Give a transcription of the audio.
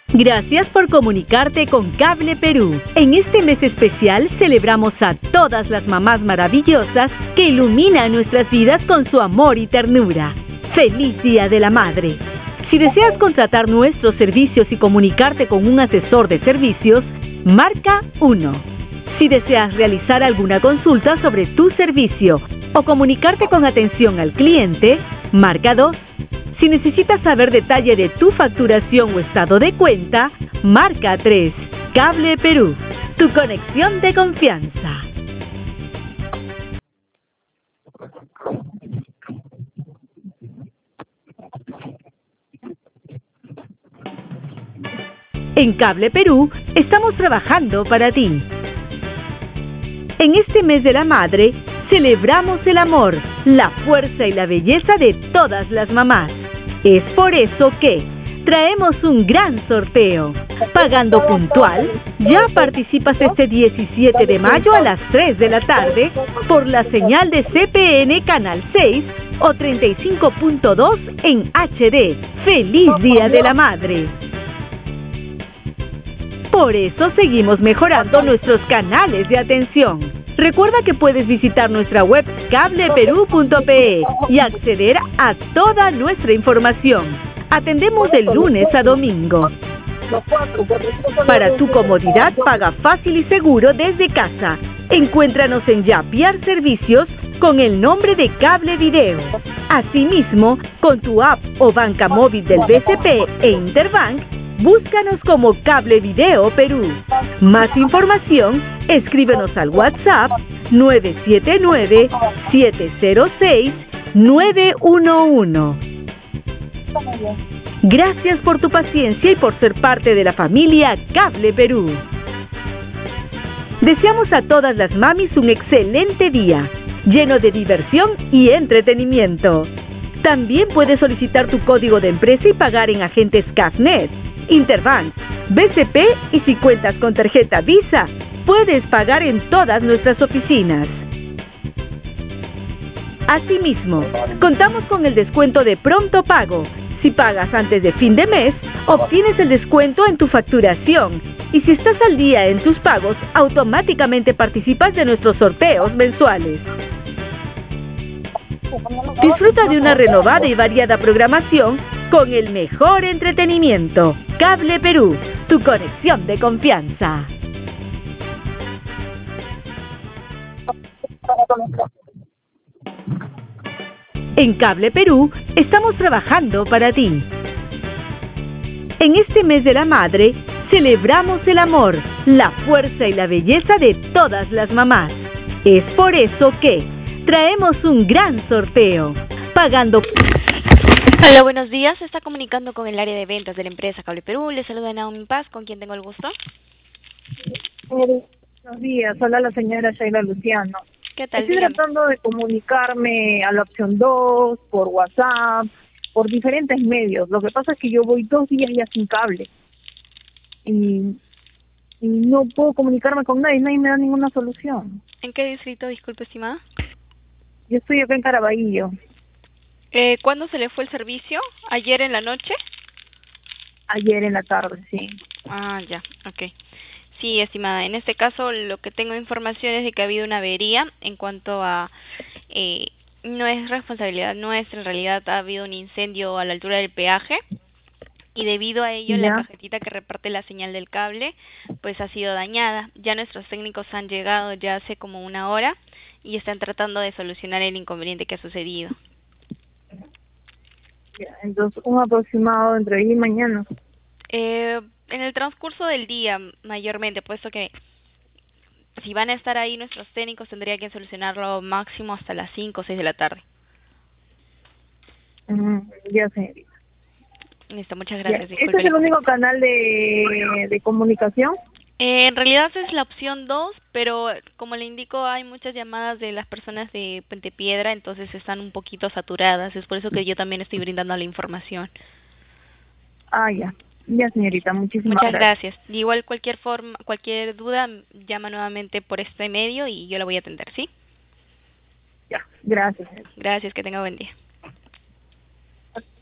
Gracias por comunicarte con Cable Perú. En este mes especial celebramos a todas las mamás maravillosas que iluminan nuestras vidas con su amor y ternura. ¡Feliz Día de la Madre! Si deseas contratar nuestros servicios y comunicarte con un asesor de servicios, marca 1. Si deseas realizar alguna consulta sobre tu servicio o comunicarte con atención al cliente, marca 2. Si necesitas saber detalle de tu facturación o estado de cuenta, marca 3. Cable Perú, tu conexión de confianza. En Cable Perú estamos trabajando para ti. En este mes de la madre, celebramos el amor, la fuerza y la belleza de todas las mamás. Es por eso que traemos un gran sorteo. Pagando puntual, ya participas este 17 de mayo a las 3 de la tarde por la señal de CPN Canal 6 o 35.2 en HD. ¡Feliz Día de la Madre! Por eso seguimos mejorando nuestros canales de atención. Recuerda que puedes visitar nuestra web cableperú.pe y acceder a toda nuestra información. Atendemos de lunes a domingo. Para tu comodidad, paga fácil y seguro desde casa. Encuéntranos en Yapiar Servicios con el nombre de Cable Video. Asimismo, con tu app o banca móvil del BCP e Interbank, búscanos como Cable Video Perú. Más información, escríbenos al WhatsApp 979-706-911. Gracias por tu paciencia y por ser parte de la familia Cable Perú. Deseamos a todas las mamis un excelente día, lleno de diversión y entretenimiento. También puedes solicitar tu código de empresa y pagar en agentes CAFNet, Interbank, BCP y si cuentas con tarjeta Visa, puedes pagar en todas nuestras oficinas. Asimismo, contamos con el descuento de pronto pago. Si pagas antes de fin de mes, obtienes el descuento en tu facturación. Y si estás al día en tus pagos, automáticamente participas de nuestros sorteos mensuales. Disfruta de una renovada y variada programación con el mejor entretenimiento. Cable Perú, tu conexión de confianza. En Cable Perú estamos trabajando para ti. En este mes de la madre, celebramos el amor, la fuerza y la belleza de todas las mamás. Es por eso que traemos un gran sorteo. Pagando... Hola, buenos días. Se está comunicando con el área de ventas de la empresa Cable Perú. Le saluda Naomi Paz, con quien tengo el gusto. Buenos días. Hola, la señora Sheila Luciano. ¿Qué tal? Estoy Dígame. tratando de comunicarme a la opción 2, por WhatsApp, por diferentes medios. Lo que pasa es que yo voy 2 días ya sin cable. Y no puedo comunicarme con nadie me da ninguna solución. ¿En qué distrito, disculpe, estimada? Yo estoy acá en Caraballo. ¿Cuándo se le fue el servicio? ¿Ayer en la noche? Ayer en la tarde, sí. Ah, ya, ok. Sí, estimada, en este caso lo que tengo información es de que ha habido una avería en cuanto a... no es responsabilidad nuestra, en realidad ha habido un incendio a la altura del peaje y debido a ello la cajetita que reparte la señal del cable pues ha sido dañada. Ya nuestros técnicos han llegado ya hace como 1 hora y están tratando de solucionar el inconveniente que ha sucedido. Entonces, un aproximado entre hoy y mañana. En el transcurso del día, mayormente, puesto que si van a estar ahí nuestros técnicos, tendría que solucionarlo máximo hasta las 5 o 6 de la tarde. Ya, señorita. Listo, muchas gracias. ¿Este es el único canal de comunicación? En realidad es la opción 2, pero como le indico, hay muchas llamadas de las personas de Puente Piedra, entonces están un poquito saturadas. Es por eso que yo también estoy brindando la información. Ah, ya. Ya, señorita, muchísimas Muchas gracias. Igual cualquier duda, llama nuevamente por este medio y yo la voy a atender, ¿sí? Ya, gracias. Gracias, que tenga buen día.